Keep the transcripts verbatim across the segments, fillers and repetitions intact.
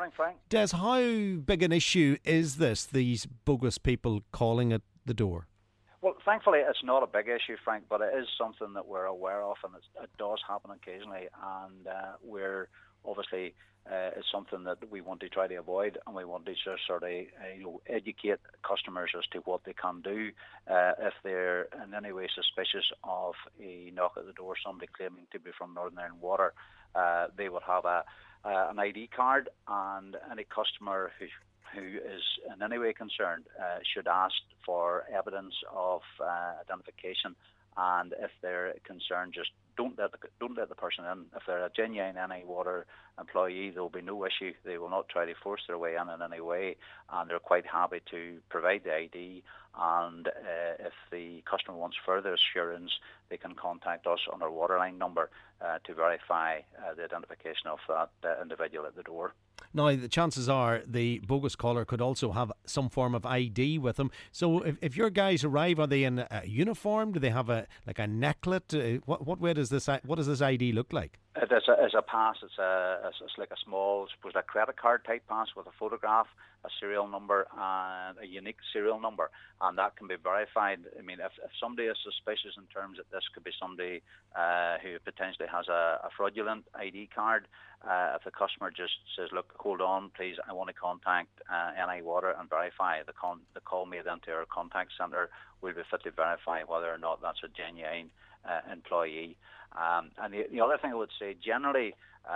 morning, Frank. Des, how big an issue is this, these bogus people calling at the door? Well, thankfully, it's not a big issue, Frank, but it is something that we're aware of, and it's, it does happen occasionally, and uh, we're obviously uh, it's something that we want to try to avoid, and we want to just sort of uh, you know, educate customers as to what they can do uh, if they're in any way suspicious of a knock at the door, somebody claiming to be from Northern Ireland Water. Uh, they would have a uh, an I D card, and any customer who who is in any way concerned uh, should ask for evidence of uh, identification, and if they're concerned, just don't let the, don't let the person in. If they're a genuine N I Water employee, there will be no issue. They will not try to force their way in in any way, and they're quite happy to provide the I D. And uh, if the customer wants further assurance, they can contact us on our Waterline number uh, to verify uh, the identification of that uh, individual at the door. Now, the chances are the bogus caller could also have some form of I D with them. So if, if your guys arrive, are they in a uniform? Do they have a like a necklet? Uh, what what way does this what does this I D look like? It is a, it's a pass. It's a it's, it's like a small, I suppose, a credit card type pass with a photograph, a serial number, and a unique serial number, and that can be verified. I mean, if, if somebody is suspicious in terms that this could be somebody uh, who potentially has a, a fraudulent I D card, uh, if the customer just says, "Look, hold on, please, I want to contact uh, N I Water and verify," the con- the call made into our contact centre will be fit to verify whether or not that's a genuine uh, employee. Um, and the, the other thing I would say, generally,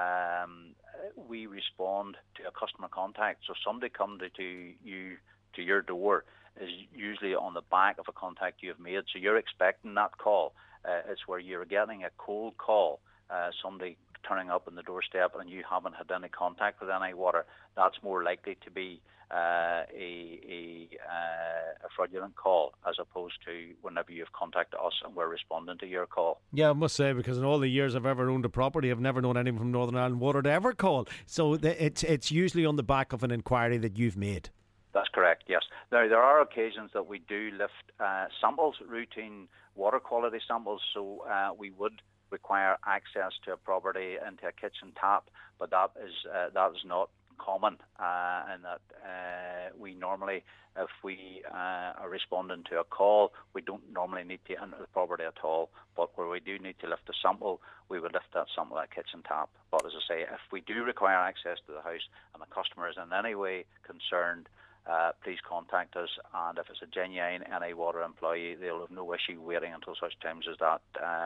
um, we respond to a customer contact. So somebody come to, to you to your door is usually on the back of a contact you have made. So you're expecting that call. Uh, it's where you're getting a cold call, uh, somebody turning up on the doorstep, and you haven't had any contact with N I Water. That's more likely to be uh, a, a, uh, a fraudulent call, as opposed to whenever you've contacted us and we're responding to your call. Yeah, I must say, because in all the years I've ever owned a property, I've never known anyone from Northern Ireland Water to ever call. So the, it's it's usually on the back of an inquiry that you've made. That's correct, yes. Now, there are occasions that we do lift uh, samples, routine water quality samples, so uh, we would require access to a property into a kitchen tap, but that is uh, that is not common, uh, and that uh, we normally, if we uh, are responding to a call, we don't normally need to enter the property at all, but where we do need to lift a sample, we would lift that sample at a kitchen tap. But as I say, if we do require access to the house and the customer is in any way concerned, Uh, please contact us, and if it's a genuine N I Water employee, they'll have no issue waiting until such times as that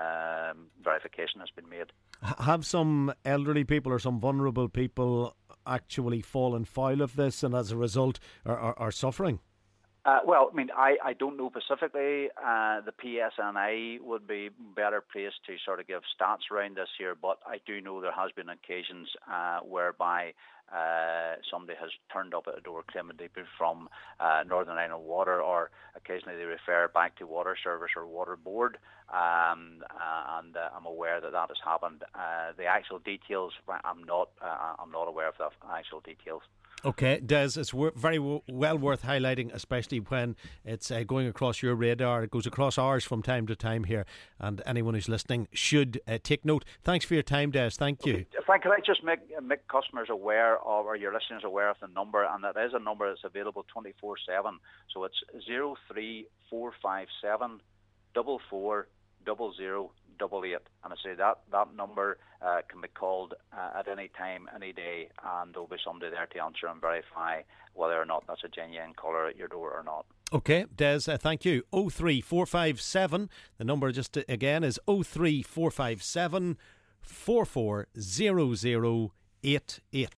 um, verification has been made. Have some elderly people or some vulnerable people actually fallen foul of this, and as a result are, are, are suffering? Uh, well, I mean, I, I don't know specifically. Uh, the P S N I would be better placed to sort of give stats around this here, but I do know there has been occasions uh, whereby uh, somebody has turned up at a door claiming to be from uh, Northern Ireland Water, or occasionally they refer back to Water Service or Water Board, um, uh, and uh, I'm aware that that has happened. Uh, the actual details, I'm not, uh, I'm not aware of the actual details. Okay, Des, it's w- very w- well worth highlighting, especially when it's uh, going across your radar. It goes across ours from time to time here, and anyone who's listening should uh, take note. Thanks for your time, Des. Thank you. Okay. Frank, can I just make make customers aware of, or your listeners aware of the number, and that is a number that's available twenty-four seven. So it's zero three four five seven double four double zero double eight, and I say that that number uh, can be called uh, at any time, any day, and there'll be somebody there to answer and verify whether or not that's a genuine caller at your door or not. Okay, Des, uh, thank you. oh three four five seven, the number just uh, again is oh three four five seven four four zero zero eight eight.